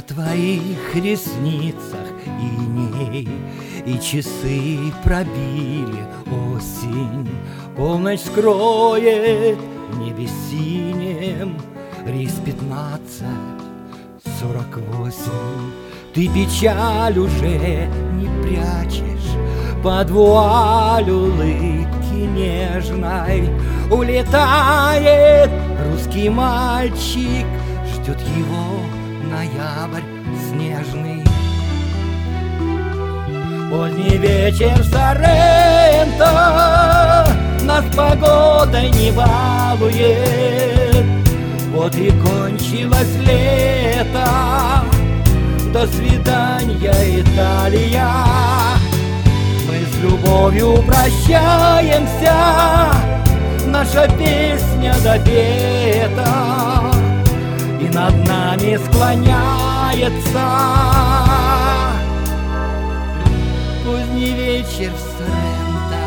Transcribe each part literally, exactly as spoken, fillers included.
твоих ресницах иней, и часы пробили осень. Полночь скроет в небе синем рейс пятнадцать сорок восемь. Ты печаль уже не прячешь под вуаль улыбки нежной. Улетает русский мальчик, ждет его ноябрь снежный. Поздний вечер в Соренто нас погодой не балует. Вот и кончилось лето, до свидания, Италия. Мы с любовью прощаемся, наша песня допета, и над нами склоняется поздний вечер в Соренто.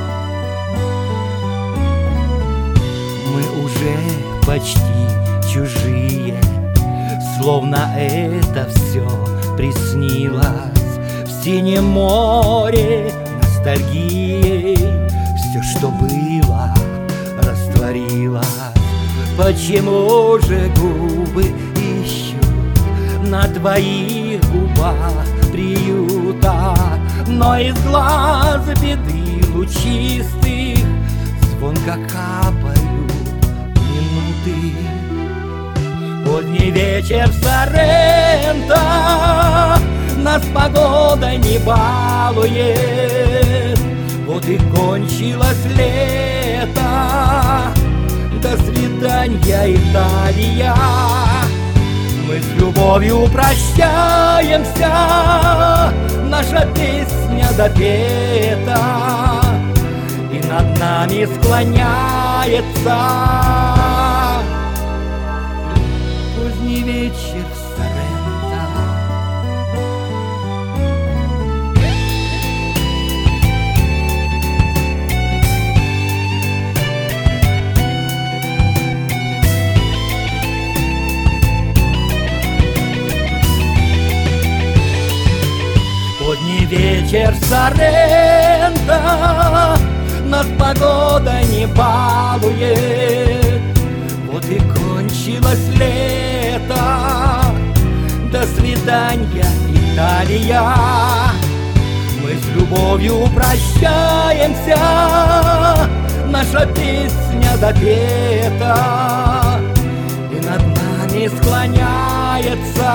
Мы уже почти чужие, словно это все приснилось. В синем море ностальгии все, что было, растворилось. Почему же губы ищут на твоих губах приюта, но из глаз беды лучистых звонко капают минуты? Поздний вечер в Соренто нас погода не балует. Вот и кончилось лето, до свидания, Италия. Мы с любовью прощаемся, наша песня допета, и над нами склоняется поздний вечер в Соренто. Поздний вечер в Соренто нас погода не балует. Вот и кончилось лето, до свидания, Италия. Мы с любовью прощаемся, наша песня допета, и над нами склоняется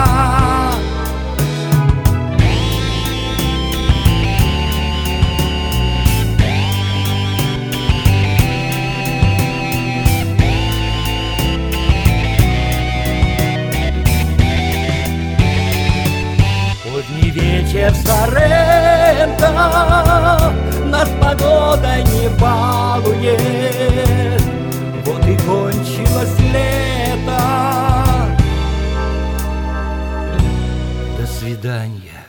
поздний вечер в Соренто нас погода не балует. Вот и кончилось лето. До свидания.